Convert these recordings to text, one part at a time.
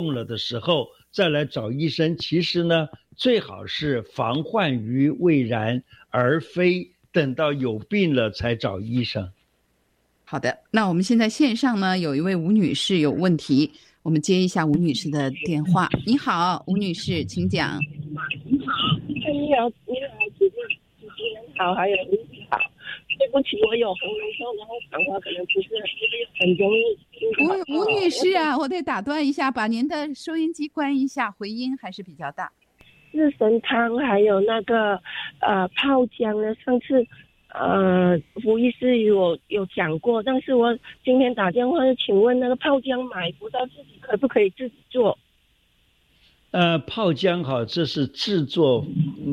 了的时候再来找医生，其实呢，最好是防患于未然，而非等到有病了才找医生。 好的，那我们现在线上呢有一位吴女士有问题，我们接一下吴女士的电话。你好，吴女士，请讲。 你好，主持人好，还有你好。对不起，我有喉咙痛，然后讲话可能不是很容易。 吴女士啊，我得打断一下，把您的收音机关一下，回音还是比较大。 四神汤还有那个泡姜呢，上次胡医师有讲过，但是我今天打电话请问那个泡姜买不到，自己可不可以自己做？ 泡姜哈，这是制作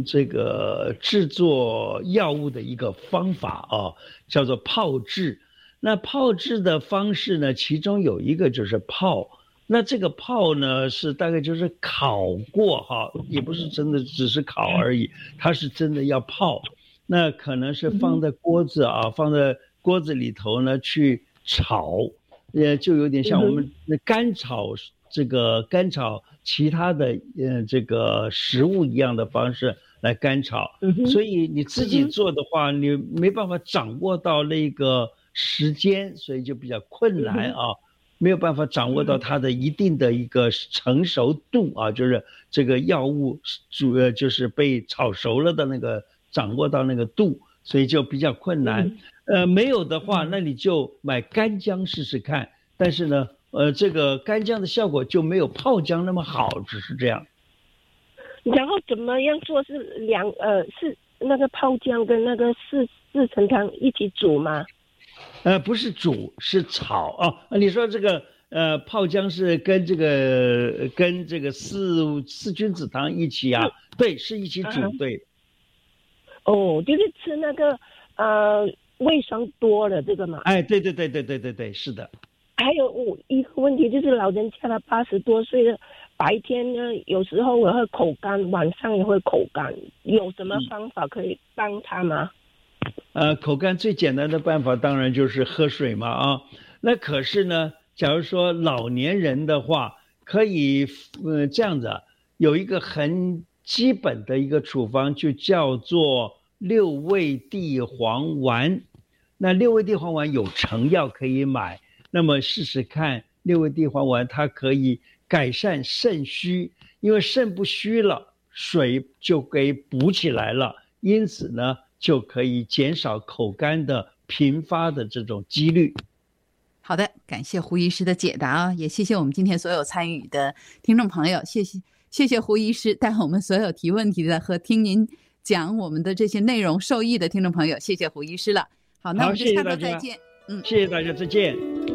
药物的一个方法啊，叫做泡制。那泡制的方式呢，其中有一个就是泡。那这个泡呢，是大概就是烤过哈，也不是真的只是烤而已，它是真的要泡。那可能是放在锅子啊，放在锅子里头呢去炒，就有点像我们干炒其他的这个食物一样的方式来干炒。所以你自己做的话，你没办法掌握到那个时间，所以就比较困难啊，没有办法掌握到它的一定的一个成熟度啊，就是这个药物就是被炒熟了的那个掌握到那个度，所以就比较困难。没有的话，那你就买干姜试试看。但是呢，这个干姜的效果就没有泡姜那么好，只是这样。 然后怎么样做是是那个泡姜跟那个四神汤一起煮吗？ 不是煮，是炒啊。你说这个泡姜是跟这个四君子汤一起啊？对，是一起煮，对。 哦，就是吃那个胃酸多了这个嘛？ 哎，对，是的。 还有一个问题就是老人家了80多岁了，白天呢有时候我会口干，晚上也会口干，有什么方法可以帮他吗？ 口干最简单的办法当然就是喝水嘛啊。那可是呢，假如说老年人的话，可以这样子，有一个很基本的一个处方，就叫做六味地黄丸。那六味地黄丸有成药可以买，那么试试看六味地黄丸，它可以改善肾虚，因为肾不虚了，水就给补起来了，因此呢就可以减少口干的频发的这种几率。 好的，感谢胡医师的解答啊，也谢谢我们今天所有参与的听众朋友，谢谢胡医师带我们所有提问题的和听您讲我们的这些内容受益的听众朋友，谢谢胡医师了。好，那我们就下周再见。 谢谢大家，再见。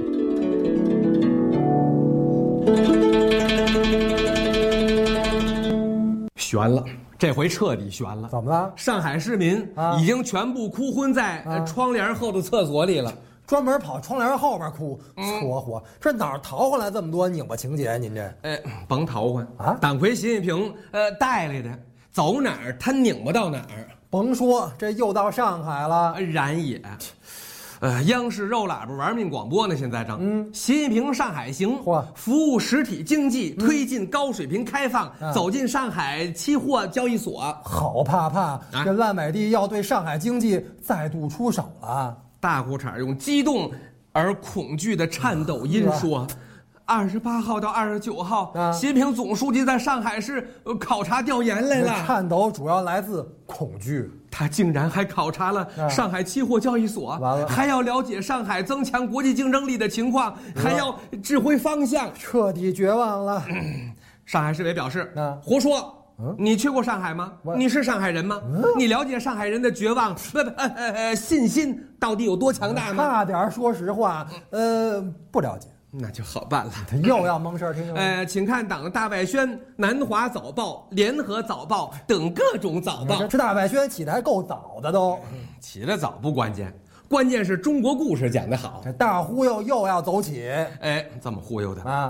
悬了，这回彻底悬了。 怎么了？ 上海市民已经全部哭昏在窗帘后的厕所里了。 专门跑窗帘后边哭，搓火，这哪儿淘回来这么多拧巴情节？您这， 甭淘换啊！党魁习近平带来的，走哪儿他拧巴到哪儿。 甭说，这又到上海了。 然也，央视肉喇叭玩命广播呢，现在正。习近平上海行，服务实体经济，推进高水平开放，走进上海期货交易所。 好怕这烂尾地要对上海经济再度出手了。 大裤衩用激动而恐惧的颤抖音说：“28号到29号，习近平总书记在上海市考察调研来了。” 颤抖主要来自恐惧。 他竟然还考察了上海期货交易所，还要了解上海增强国际竞争力的情况，还要指挥方向， 彻底绝望了。 上海市委表示：“胡说。”你去过上海吗？你是上海人吗？你了解上海人的绝望信心到底有多强大吗？ 差点说实话，不了解。 那就好办了。 他又要蒙事儿，听听。 请看党大外宣、南华早报、联合早报等各种早报。 这大外宣起得还够早的都。 起得早不关键，关键是中国故事讲得好。 这大忽悠又要走起。 怎么忽悠的啊？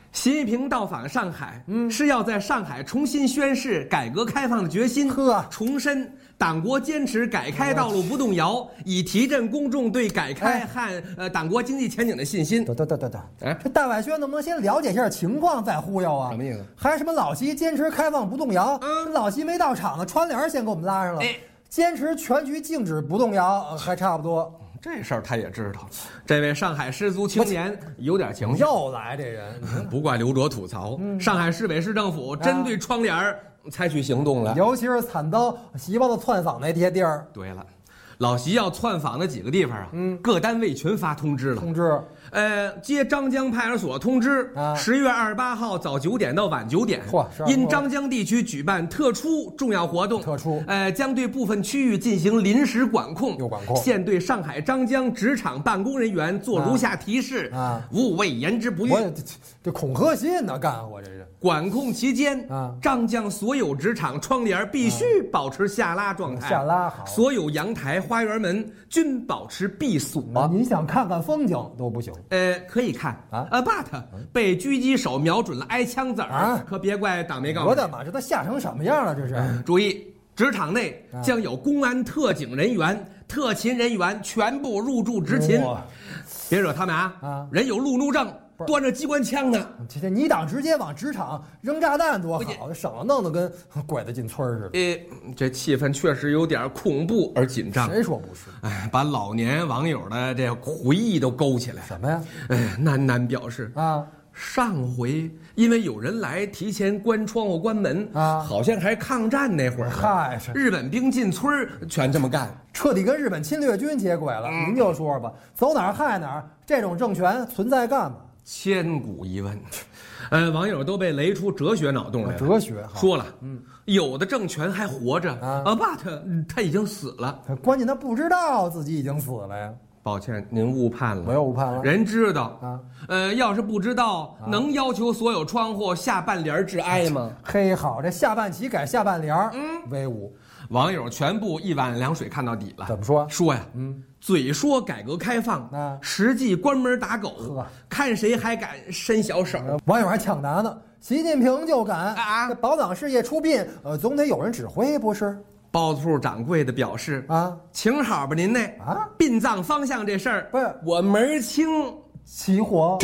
习近平到访上海，是要在上海重新宣示改革开放的决心，重申党国坚持改开道路不动摇，以提振公众对改开和党国经济前景的信心。 得，这大外宣能不能先了解一下情况再忽悠啊？ 什么意思？ 还什么老习坚持开放不动摇？老习没到场呢，窗帘先给我们拉上了。坚持全局静止不动摇，还差不多。 这事儿他也知道，这位上海失足青年有点情绪。 又来这人， 不怪刘卓吐槽，上海市委市政府针对窗帘采取行动了， 尤其是惨遭习包子窜访那些地儿。 对了，老习要窜访的几个地方啊，各单位全发通知了。接张江派出所通知，10月28号早9点到晚9点，因张江地区举办特殊重要活动，将对部分区域进行临时管控。现对上海张江职场办公人员做如下提示：勿谓言之不预。 这恐吓信呢，干活这是。 管控期间，张江所有职场窗帘必须保持下拉状态， 下拉好。 所有阳台、花园门均保持闭锁。 您想看看风景都不行。 可以看，but 被狙击手瞄准了挨枪子儿，可别怪党媒告诉你。 我的妈，这都吓成什么样了？这是。 注意，职场内将有公安特警人员、特勤人员全部入驻执勤，别惹他们啊！人有路怒症。端着机关枪呢， 你党直接往职场扔炸弹多好，省了弄得跟拐子进村似的。 这气氛确实有点恐怖而紧张。 谁说不是？ 把老年网友的这回忆都勾起来。 什么呀？ 喃喃表示上回因为有人来提前关窗户关门好像还抗战那会儿，日本兵进村全这么干， 彻底跟日本侵略军接轨了。您就说吧，走哪儿害哪儿，这种政权存在干嘛？ 千古疑问，网友都被雷出哲学脑洞来了。 哲学说了，有的政权还活着but他已经死了。 关键他不知道自己已经死了呀。 抱歉，您误判了。 我又误判了。 人知道要是不知道，能要求所有窗户下半帘致哀吗？ 嘿，好，这下半旗改下半帘，威武。 网友全部一碗凉水看到底了。 怎么说？ 说呀，嘴说改革开放，实际关门打狗，看谁还敢伸小手。 网友还抢答呢，习近平就敢这保党事业出殡，总得有人指挥不是？ 包子铺掌柜的表示请好吧您呢殡葬方向这事儿不是我门清。 起火。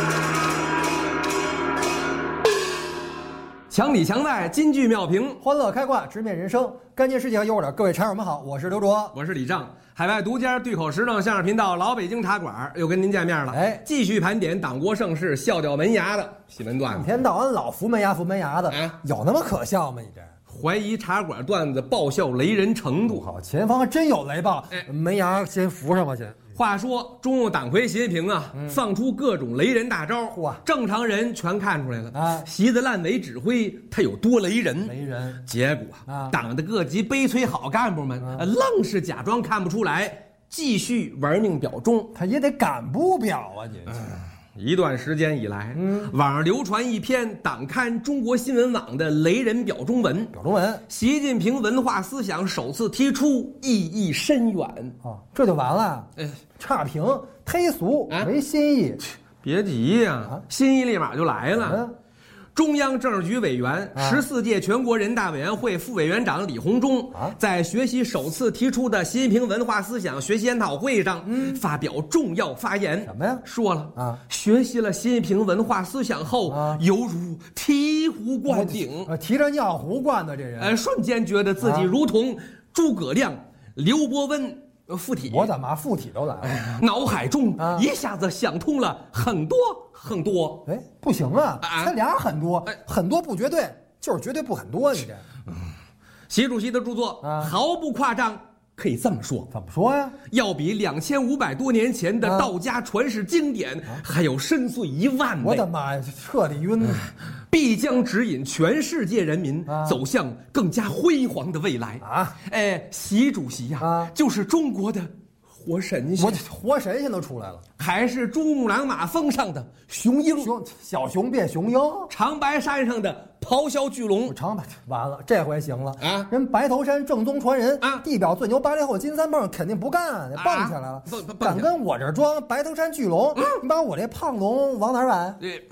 墙里墙外，金句妙评， 欢乐开挂，直面人生，干净世界和优点。各位茶友们好，我是刘卓， 我是李正，海外独家对口实证相声频道老北京茶馆又跟您见面了。继续盘点党国盛世笑掉门牙的新闻段子。 一天到晚老扶门牙的，有那么可笑吗？你这怀疑茶馆段子爆笑雷人程度。 好，前方真有雷暴，门牙先扶上吧先。 话说中共党魁习近平放出各种雷人大招，正常人全看出来了习的烂尾指挥他有多雷人。结果党的各级悲催好干部们愣是假装看不出来，继续玩命表忠。 他也得敢不表啊你。 一段时间以来，网上流传一篇党刊中国新闻网的雷人表忠文。习近平文化思想首次提出，意义深远。 这就完了？差评忒俗没新意。 别急呀，新意立马就来了。中央政治局委员、14届全国人大委员会副委员长李鸿忠在学习首次提出的习近平文化思想学习研讨会上发表重要发言。 什么呀？ 说了学习了习近平文化思想后，犹如醍醐灌顶， 提着尿壶灌的这人， 瞬间觉得自己如同诸葛亮、刘伯温附体。 我怎么附体都来了？ 脑海中一下子想通了很多。 不行啊！他俩很多，很多不绝对，就是绝对不很多。你这， 习主席的著作毫不夸张，可以这么说。 怎么说呀？ 要比2500多年前的道家传世经典还有深邃1万倍。 我的妈呀，彻底晕了！ 必将指引全世界人民走向更加辉煌的未来习主席呀，就是中国的活神仙。 活神仙都出来了， 还是珠穆朗玛峰上的雄鹰， 小熊变雄鹰， 长白山上的咆哮巨龙。 完了，这回行了人白头山正宗传人地表最牛80后金三蹦肯定不干，蹦起来了，敢跟我这装白头山巨龙，你把我这胖龙往哪儿摆？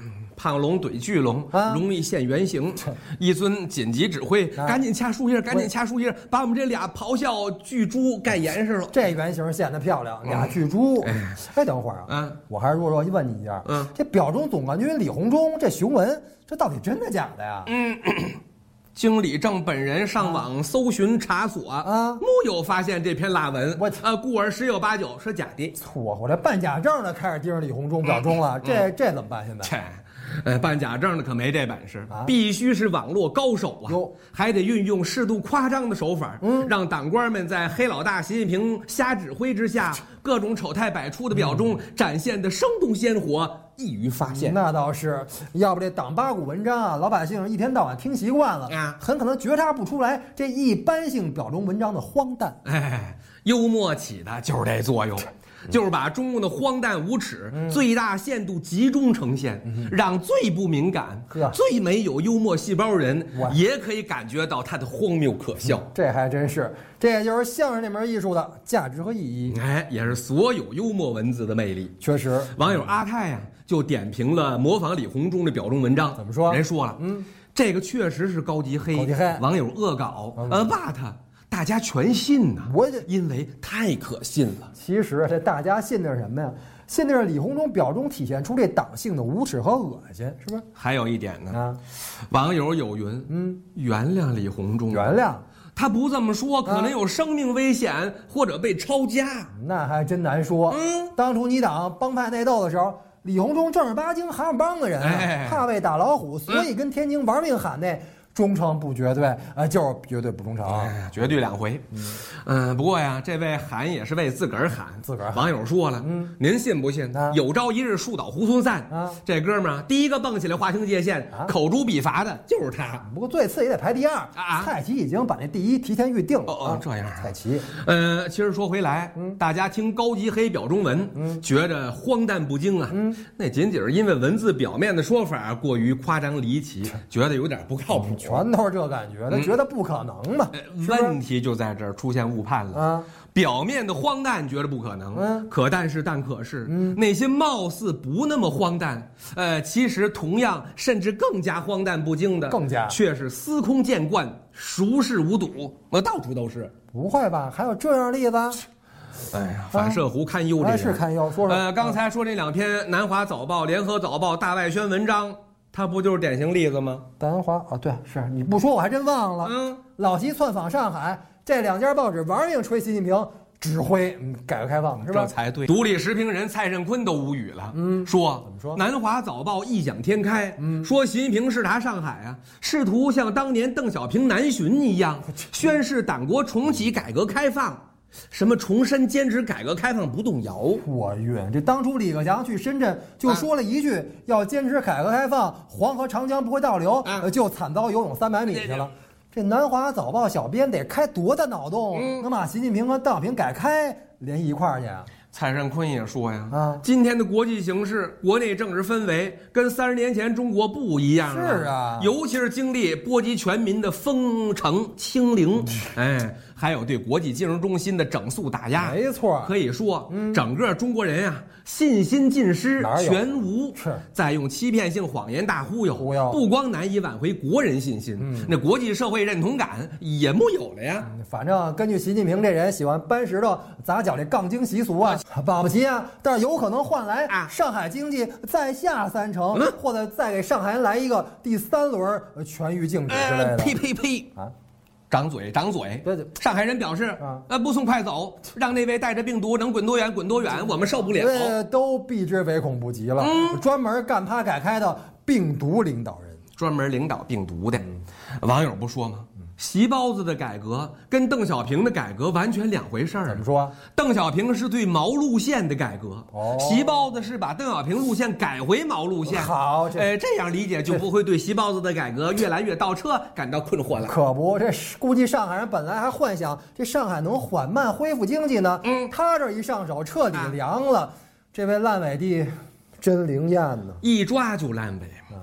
胖龙怼巨龙，容易现原形。一尊紧急指挥，赶紧掐树叶，赶紧掐树叶，把我们这俩咆哮巨猪盖严实了。 这原型显得漂亮，俩巨猪。哎，等会儿啊，我还是弱弱问你一下，这表中总冠军李鸿忠这雄文，这到底真的假的呀？ 经理正本人上网搜寻查索木有发现这篇拉文，故而十有八九是假的。 错，我这办假证的开始盯着李鸿忠表忠了，这怎么办？现在？ 办假证的可没这本事，必须是网络高手啊，还得运用适度夸张的手法，让党官们在黑老大习近平瞎指挥之下，各种丑态百出的表忠展现的生动鲜活，易于发现。 那倒是，要不这党八股文章啊，老百姓一天到晚听习惯了很可能觉察不出来这一般性表忠文章的荒诞。 幽默起的就是这作用。就是把中共的荒诞无耻最大限度集中呈现，让最不敏感、最没有幽默细胞人也可以感觉到它的荒谬可笑。 这还真是，这也就是相声这门艺术的价值和意义。 也是所有幽默文字的魅力。 确实， 网友阿泰就点评了模仿李鸿忠的表忠文章。 怎么说？ 人说了，这个确实是高级黑。网友恶搞，骂他。大家全信呐，因为太可信了。 其实这大家信的是什么呀？信的是李鸿忠表中体现出这党性的无耻和恶心，是不是？ 还有一点呢，网友有云，原谅李鸿忠， 原谅他不这么说，可能有生命危险或者被抄家， 那还真难说。当初你党帮派内斗的时候，李鸿忠正儿八经蛤蟆帮的人怕为打老虎，所以跟天津玩命喊那。忠诚不绝对，就是绝对不忠诚， 绝对两回。不过呀，这位喊也是为自个儿喊。网友说了，您信不信？有朝一日树倒猢狲散，这哥们儿第一个蹦起来划清界限、口诛笔伐的就是他。 不过最次也得排第二蔡奇已经把那第一提前预定了。 这样， 蔡奇。 其实说回来，大家听高级黑表中文，觉着荒诞不经啊，那仅仅是因为文字表面的说法过于夸张离奇，觉得有点不靠谱。 全都是这感觉，他觉得不可能嘛。 问题就在这儿出现误判了。表面的荒诞觉得不可能，可是，那些貌似不那么荒诞，其实同样甚至更加荒诞不经的，却是司空见惯、熟视无睹，到处都是。 不会吧？还有这样的例子？ 反射弧堪忧，这是堪忧。说刚才说这两篇《南华早报》《联合早报》大外宣文章。他不就是典型例子吗？ 南华对，是你不说我还真忘了。老习窜访上海，这两家报纸玩命吹习近平指挥改革开放，是吧？ 这才对。独立时评人蔡振坤都无语了，说怎么说？ 南华早报异想天开，说习近平视察上海试图像当年邓小平南巡一样，宣示党国重启改革开放。什么重申坚持改革开放不动摇？ 我晕！这当初李克强去深圳就说了一句要坚持改革开放，黄河长江不会倒流，就惨遭游泳300米去了。这南华早报小编得开多大脑洞，能把习近平和邓小平改开连一块儿去啊？ 蔡振坤也说呀，今天的国际形势、国内政治氛围跟30年前中国不一样了。 是啊， 尤其是经历波及全民的封城清零，还有对国际金融中心的整肃打压。 没错， 可以说，整个中国人信心尽失，全无。再用欺骗性谎言大忽悠，不光难以挽回国人信心，那国际社会认同感也木有了呀。 反正根据习近平这人喜欢搬石头砸脚这杠精习俗保不齐但是有可能换来上海经济再下3成，或者再给上海人来一个第3轮全域禁止之类的。 呸！长嘴！对，上海人表示不送快走，让那位带着病毒能滚多远滚多远，我们受不了。 都避之唯恐不及了。专门干趴改开的病毒领导人， 专门领导病毒的。网友不说吗？习包子的改革跟邓小平的改革完全两回事儿。 怎么说？ 邓小平是对毛路线的改革，习包子是把邓小平路线改回毛路线。 好， 这样理解就不会对习包子的改革越来越倒车感到困惑了。 可不，这估计上海人本来还幻想这上海能缓慢恢复经济呢，他这一上手彻底凉了。这位烂尾弟真灵验呢， 一抓就烂尾。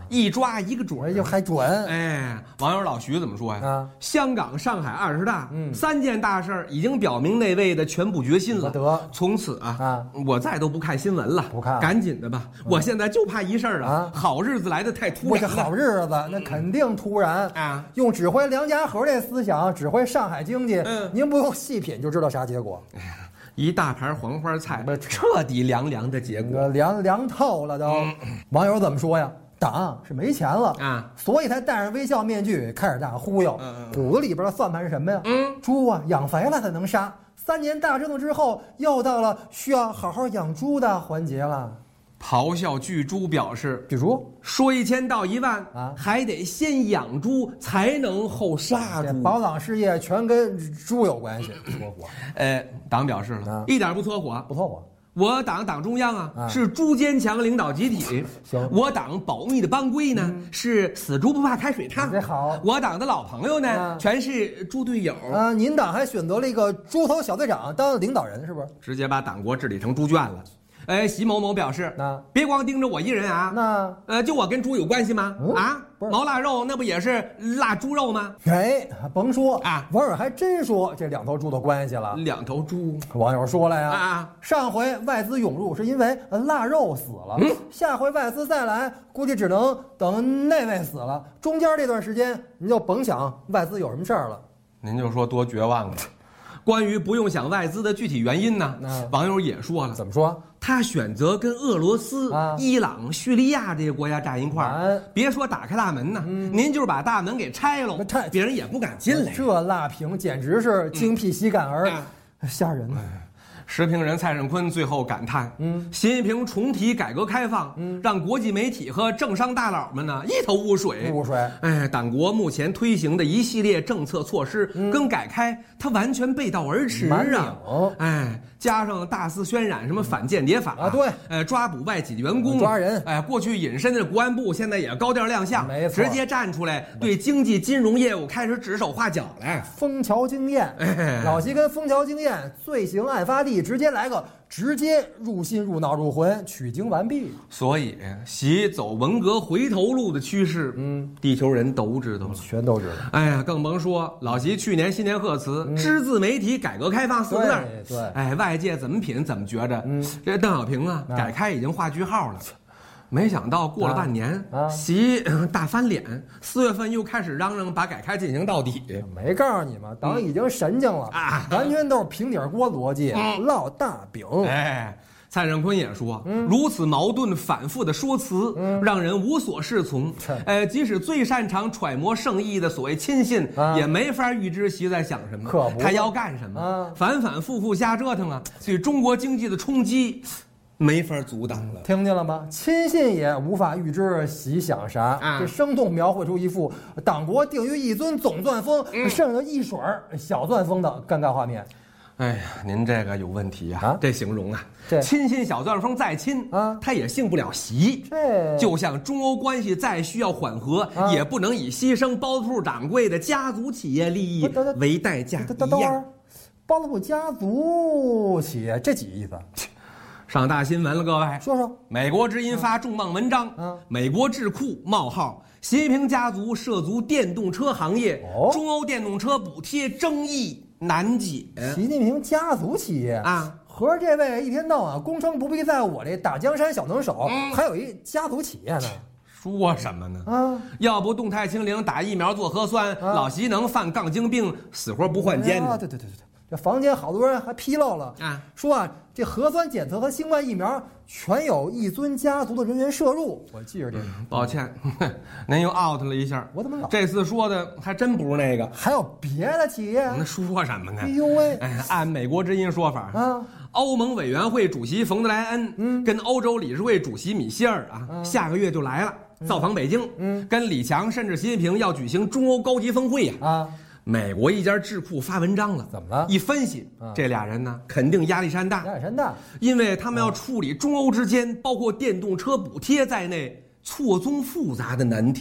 一抓一个准， 哎呦还准。 哎，网友老徐怎么说呀？香港、上海20大，3件大事已经表明那位的全部决心了。从此我再都不看新闻了， 不看， 赶紧的吧。我现在就怕一事儿啊，好日子来的太突然了。 这好日子那肯定突然啊！用指挥梁家河这思想指挥上海经济，您不用细品就知道啥结果。 一大盘黄花菜，彻底凉的结果， 凉透了都。网友怎么说呀？党是没钱了啊，所以才戴上微笑面具开始大忽悠。骨子里边的算盘是什么呀？猪啊，养肥了才能杀。3年大折腾之后，又到了需要好好养猪的环节了。 咆哮巨猪表示， 巨猪说1000到1万啊，还得先养猪才能后杀猪。 保党事业全跟猪有关系，搓火。 党表示了，一点不搓火， 不搓火。 我党中央啊是猪坚强领导集体， 行。 我党保密的帮规呢是死猪不怕开水烫， 这好。 我党的老朋友呢全是猪队友啊。您党还选择了一个猪头小队长当领导人，是不是？ 直接把党国治理成猪圈了。习某某表示，别光盯着我一人啊，就我跟猪有关系吗？毛腊肉那不也是腊猪肉吗？ 甭说啊，网友还真说这2头猪的关系了。 2头猪， 网友说了呀，上回外资涌入是因为腊肉死了，下回外资再来，估计只能等那位死了。中间这段时间您就甭想外资有什么事儿了。 您就说多绝望了。关于不用想外资的具体原因呢，网友也说了， 怎么说？ 他选择跟俄罗斯、伊朗、叙利亚这些国家站一块儿，别说打开大门呢，您就是把大门给拆了，别人也不敢进来。 这辣评简直是精辟喜感儿，吓人。 时评人蔡胜坤最后感叹：习近平重提改革开放，让国际媒体和政商大佬们呢一头雾水。党国目前推行的一系列政策措施跟改开，它完全背道而驰啊！加上大肆渲染什么反间谍法啊，对， 抓捕外籍员工， 抓人， 过去隐身的国安部现在也高调亮相，直接站出来对经济金融业务开始指手画脚了。 枫桥经验，老习跟枫桥经验，罪行案发地直接来个直接入心入脑入魂，取经完毕。 所以习走文革回头路的趋势，地球人都知道了， 全都知道。 更甭说老习去年新年贺词只字媒体改革开放4个字。 对， 外界怎么品怎么觉着，这邓小平啊，改开已经画句号了。没想到过了半年，习大翻脸，4月份又开始嚷嚷把改开进行到底。 没告诉你吗？党已经神经了完全都是平底锅逻辑，烙大饼。 蔡胜坤也说，如此矛盾反复的说辞，让人无所适从。即使最擅长揣摩圣意的所谓亲信，也没法预知习在想什么，他要干什么，反反复复瞎折腾啊，对中国经济的冲击没法阻挡了。 听见了吗？亲信也无法预知习想啥，这生动描绘出一副党国定于一尊总钻风，剩下一水小钻风的尴尬画面。 您这个有问题啊！这形容啊，亲信小钻风再亲他也信不了习。就像中欧关系再需要缓和，也不能以牺牲包子铺掌柜的家族企业利益为代价一样。 包子铺家族企业这几意思？ 上大新闻了，各位， 说说。 美国之音发重磅文章，美国智库冒号习近平家族涉足电动车行业，中欧电动车补贴争议难解。 习近平家族企业合着这位一天到晚功成不必在我这大江山小能手，还有一家族企业呢。 说什么呢？要不动态清零、打疫苗、做核酸，老习能犯杠精病，死活不换肩呢？ 对。这房间好多人还披露了说这核酸检测和新冠疫苗全有一尊家族的人员摄入。我记着这个。 抱歉，您又 out 了一下。 我怎么这次说的还真不是那个？ 还有别的企业？ 那说什么呢？ 哎呦喂！ 按美国之音说法欧盟委员会主席冯德莱恩跟欧洲理事会主席米歇尔下个月就来了，造访北京，跟李强甚至习近平要举行中欧高级峰会美国一家智库发文章了， 怎么了？ 一分析，这俩人呢肯定压力山大，因为他们要处理中欧之间包括电动车补贴在内错综复杂的难题。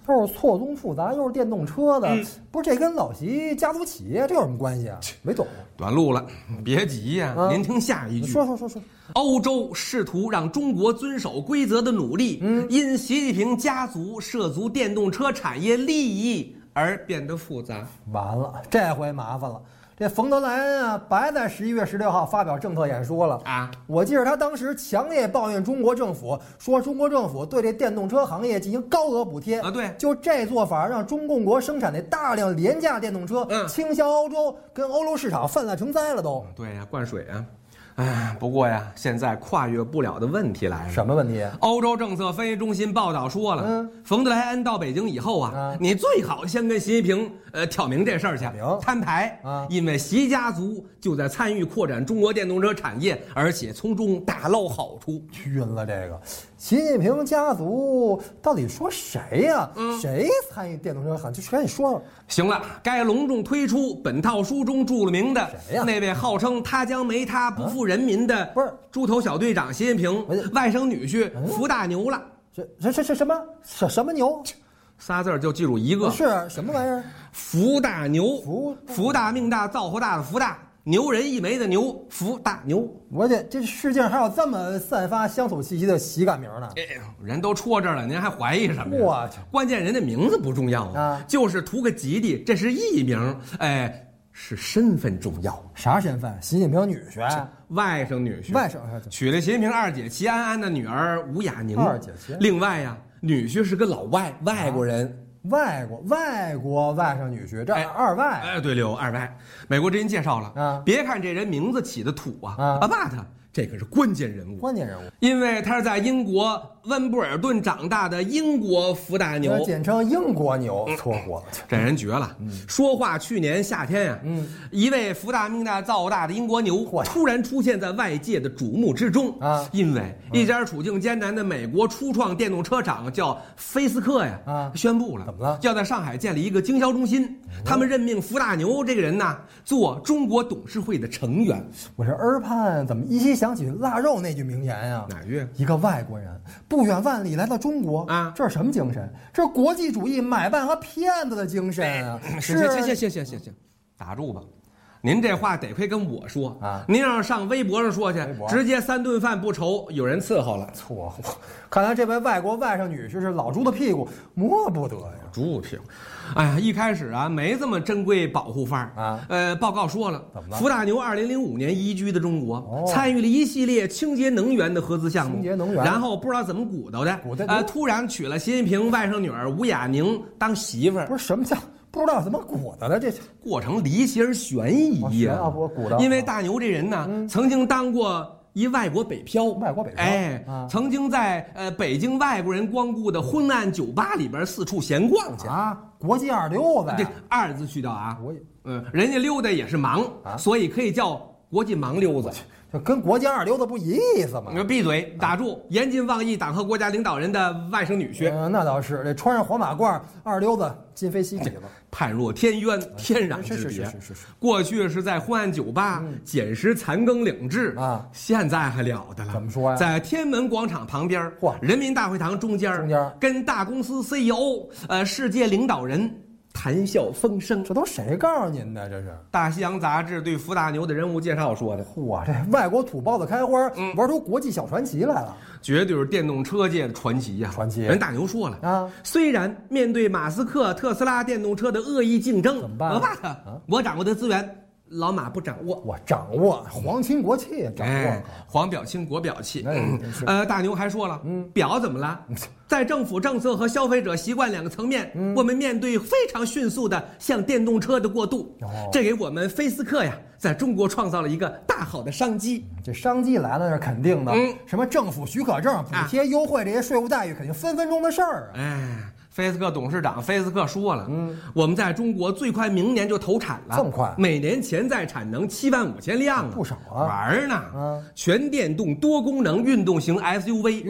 都是错综复杂，又是电动车的，不是这跟老习家族企业这有什么关系啊？没懂。 短路了，别急呀，您听下一句。 说。 欧洲试图让中国遵守规则的努力，因习近平家族涉足电动车产业利益而变得复杂。 完了，这回麻烦了。这冯德莱恩啊，白在11月16号发表政策演说了啊！我记得他当时强烈抱怨中国政府，说中国政府对这电动车行业进行高额补贴啊！对， 就这做法让中共国生产的大量廉价电动车倾销欧洲，跟欧洲市场泛滥成灾了都。 对呀，灌水啊！哎，不过呀，现在跨越不了的问题来了。 什么问题？ 欧洲政策分析中心报道说了，冯德莱恩到北京以后啊，你最好先跟习近平挑明这事儿去，摊牌啊，因为习家族就在参与扩展中国电动车产业，而且从中大捞好处。 晕了这个，习近平家族到底说谁呀？谁参与电动车行业？就赶紧说说。 行了，该隆重推出本套书中注了名的谁呀？ 那位号称他将没他不负人民的不是猪头小队长习近平外甥女婿福大牛了。 这什么牛 ？3字就记住一个， 是什么玩意儿？ 福大牛，福大命大造化大的福大，牛人一枚的牛，福大牛。 我这世界上还有这么散发乡土气息的喜感名呢？ 人都戳这儿了，您还怀疑什么呀？ 我去， 关键人的名字不重要啊，就是图个吉利，这是艺名。是身份重要。 啥身份？习近平女婿， 外甥女婿。 外甥娶了习近平二姐齐安安的女儿吴雅宁。 二姐齐。 另外呀，女婿是个老外国人。 外国外甥女婿，这二外。 对了，二外。美国之音介绍了啊，别看这人名字起的土啊，but这可是关键人物。 关键人物， 因为他是在英国温布尔顿长大的英国福大牛， 简称英国牛，错火了。 这人绝了。说话去年夏天呀，一位福大命大造大的英国牛突然出现在外界的瞩目之中啊，因为一家处境艰难的美国初创电动车厂叫菲斯克呀，宣布了怎么了？ 要在上海建立一个经销中心。他们任命福大牛这个人呢做中国董事会的成员。 我这耳畔怎么依稀想起腊肉那句名言呀？ 哪句？ 一个外国人不远万里来到中国啊，这是什么精神？这是国际主义买办和骗子的精神啊！ 行，打住吧。您这话得亏跟我说啊！您要是上微博上说去，直接3顿饭不愁有人伺候了。 错，看来这位外国外甥女婿是老猪的屁股摸不得呀！ 猪屁股，哎呀，一开始啊没这么珍贵保护范儿啊。报告说了， 怎么了？ 福大牛2005年移居的中国，参与了一系列清洁能源的合资项目。 清洁能源， 然后不知道怎么鼓捣的，突然娶了习近平外甥女儿吴雅宁当媳妇儿。 不是什么叫？不知道怎么鼓捣的，这过程离奇而悬疑呀！因为大牛这人呢，曾经当过一外国北漂，曾经在北京外国人光顾的昏暗酒吧里边四处闲逛去啊，国际二溜子， 这2字去掉啊，人家溜达也是忙，所以可以叫国际盲溜子。 就跟国际二流子不一思吗？ 你说闭嘴，打住！严禁妄议党和国家领导人的外甥女婿。 那倒是，这穿上黄马褂，二流子今非昔比了， 判若天渊，天壤之别。 是。 过去是在昏暗酒吧捡拾残羹领智啊，现在还了得了？ 怎么说呀？ 在天安门广场旁边，人民大会堂中间，跟大公司 CEO、世界领导人谈笑风生。 这都谁告诉您的？这是《 大西洋》杂志对福大牛的人物介绍说的。 嚯，这外国土包子开花，玩出国际小传奇来了， 绝对是电动车界的传奇呀！ 传奇。 人大牛说了啊，虽然面对马斯克、特斯拉电动车的恶意竞争， 怎么办？ 我掌握的资源。老马不掌握， 我掌握，皇亲国戚掌握， 皇表亲国表气。大牛还说了，表怎么了？在政府政策和消费者习惯2个层面，我们面对非常迅速的向电动车的过渡，这给我们菲斯克呀，在中国创造了一个大好的商机。 这商机来了是肯定的，什么政府许可证、补贴、优惠这些税务待遇，肯定分分钟的事儿啊。 菲斯克董事长菲斯克说了，我们在中国最快明年就投产了， 这么快？ 每年潜在产能75000辆啊， 不少啊！ 玩呢，全电动多功能运动型 SUV，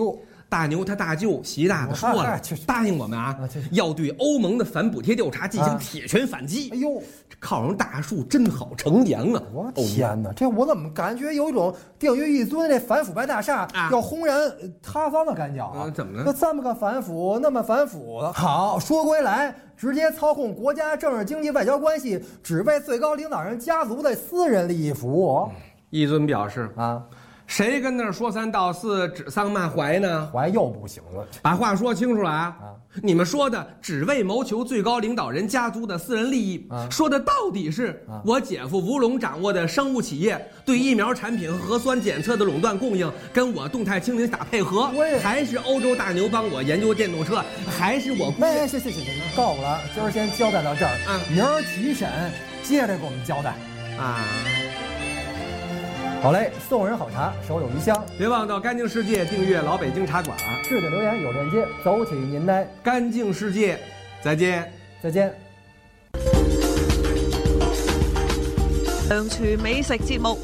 大牛他大舅习大大说了，答应我们啊，要对欧盟的反补贴调查进行铁拳反击。哎呦，靠上大树真好乘凉啊！ 我天哪，这我怎么感觉有一种定于一尊这反腐败大厦要轰然塌方的感觉啊？ 怎么了？ 那这么个反腐，那么反腐的。好，说归来，直接操控国家政治经济外交关系，只为最高领导人家族的私人利益服务。 一尊表示啊。 谁跟那儿说三道四、指桑骂槐呢？ 槐又不行了， 把话说清楚了啊！你们说的只为谋求最高领导人家族的私人利益，说的到底是我姐夫吴龙掌握的生物企业对疫苗产品和核酸检测的垄断供应，跟我动态清零打配合，还是欧洲大牛帮我研究电动车，还是我？ 哎，行，够了，今儿先交代到这儿啊，明儿提审接着给我们交代啊。 好嘞，送人好茶，手有余香。 别忘到干净世界订阅老北京茶馆， 置顶留言有链接，走起您来。 干净世界，再见， 再见。 梁廚美食節目，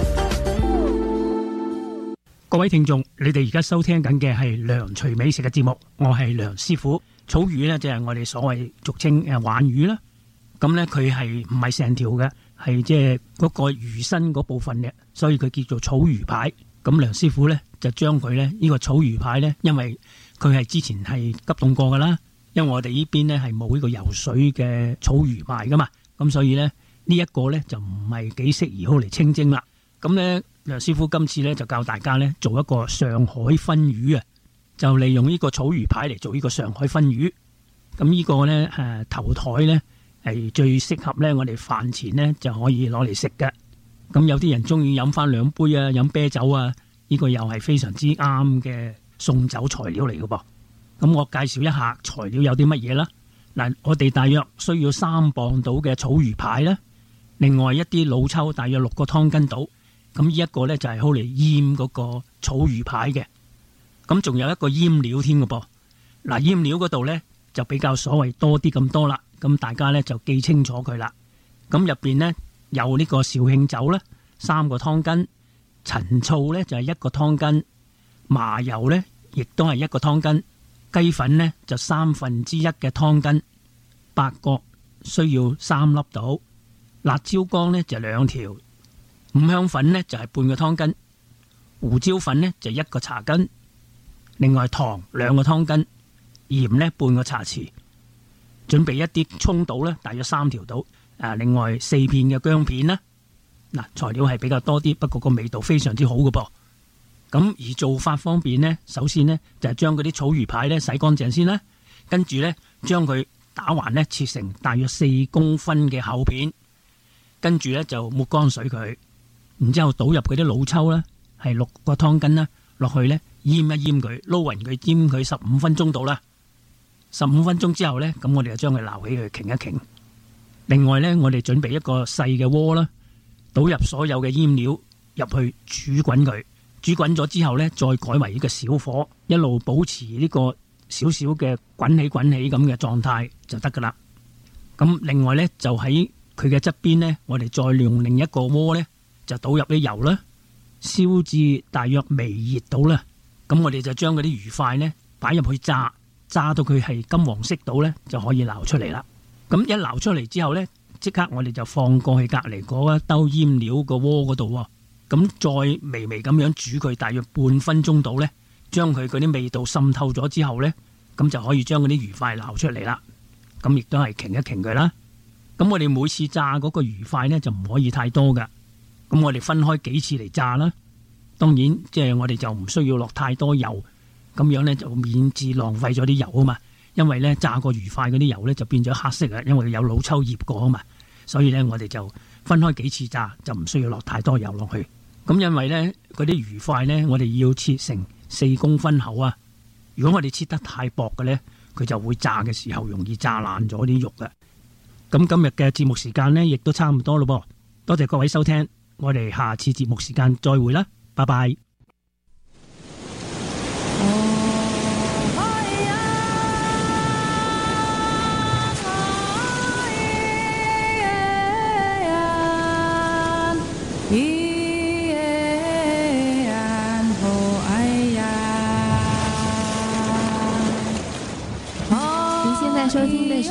各位聽眾，你哋而家收聽緊嘅係梁廚美食嘅節目，我係梁師傅。草魚呢，就係我哋所謂俗稱鯇魚啦。咁呢，佢係唔係成條嘅，係即係嗰個魚身嗰部分嘅，所以佢叫做草魚排。咁梁師傅呢，就將佢呢個草魚排呢，因為佢係之前係急凍過噶啦，因為我哋呢邊呢係冇呢個游水嘅草魚賣噶嘛，咁所以呢，呢一個呢就唔係幾適宜好嚟清蒸啦。咁呢，梁師傅今次呢就教大家呢做一個上海燻魚啊，就利用呢個草魚排嚟做呢個上海燻魚。咁呢個呢，頭台呢係最適合呢，我哋飯前呢就可以攞嚟食嘅。咁有啲人中意飲翻2杯啊，飲啤酒啊，呢個又係非常之啱嘅送酒材料嚟嘅噃。咁我介紹一下材料有啲乜嘢啦。嗱，我哋大約需要3磅到嘅草魚排啦，另外一啲老抽大約6個湯羹到。咁呢一個呢就係好嚟醃嗰個草魚排嘅。咁仲有一個醃料添嘅噃。嗱，醃料嗰度呢就比較所謂多啲咁多啦。咁大家呢就記清楚佢啦。咁入邊呢有呢個紹興酒呢3個湯羹，陳醋呢就係1個湯羹，麻油呢亦都係1個湯羹，雞粉呢就1/3嘅湯羹，八角需要3粒到，辣椒乾呢就2條，五香粉呢就係半個湯羹，胡椒粉呢就1個茶羹，另外糖2個湯羹，鹽呢半個茶匙。準備一啲葱到呢大約3條到，另外4片嘅薑片啦。嗱，材料係比較多啲，不過個味道非常之好嘅噃。咁而做法方面呢，首先呢就係將嗰啲草魚排呢洗乾淨先啦，跟住呢將佢打橫呢切成大約4公分嘅厚片，跟住呢就抹乾水佢，然之後倒入嗰啲老抽啦，係6個湯羹啦，落去呢醃一醃佢，撈勻佢，醃佢15分鐘到啦。15分鐘之後呢，咁我哋就將佢撈起佢，擎一擎。另外呢，我哋準備一個細嘅鍋啦，倒入所有嘅醃料入去煮滾佢。煮滾咗之後呢，再改為呢個小火，一路保持呢個少少嘅滾起咁嘅狀態就得噶啦。咁另外呢，就喺佢嘅側邊呢，我哋再用另一個鍋呢，就倒入啲油啦，燒至大約微熱到啦。咁我哋就將嗰啲魚塊呢擺入去炸到佢係金黃色到呢，就可以撈出嚟啦。咁一撈出嚟之後呢，即刻我哋就放過去隔離嗰一兜醃料個鍋嗰度喎。咁再微微咁樣煮佢大約半分鐘到呢，將佢嗰啲味道滲透咗之後呢，咁就可以將嗰啲魚塊撈出嚟啦。咁亦都係擎一擎佢啦。咁我哋每次炸嗰個魚塊呢，就唔可以太多噶。咁我哋分開幾次嚟炸啦。當然即係我哋就唔需要落太多油，咁樣呢，就免至浪費咗啲油啊嘛。因為呢，炸過魚塊嗰啲油呢，就變咗黑色啊，因為有老抽醃過啊嘛。所以呢，我哋就分開幾次炸，就唔需要落太多油落去。咁因為呢，嗰啲魚塊呢，我哋要切成4公分厚啊。如果我哋切得太薄嘅呢，佢就會炸嘅時候容易炸爛咗啲肉嘅。咁今日嘅節目時間呢，亦都差唔多咯噃。多謝各位收聽，我哋下次節目時間再會啦，拜拜。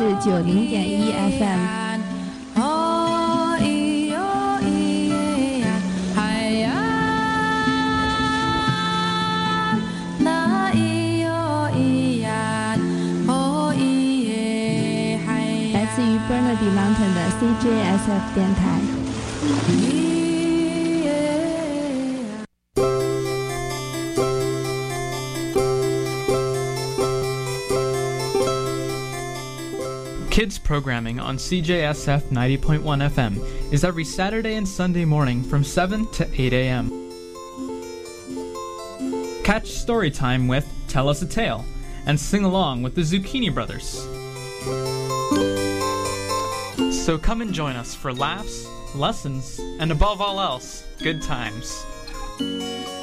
是90.1 FM。来自于 Burnaby Mountain 的 CJSF 电台。 Kids programming on CJSF 90.1 FM is every Saturday and Sunday morning from 7 to 8 a.m. Catch Storytime with Tell Us a Tale and sing along with the Zucchini Brothers. So come and join us for laughs, lessons, and above all else, good times.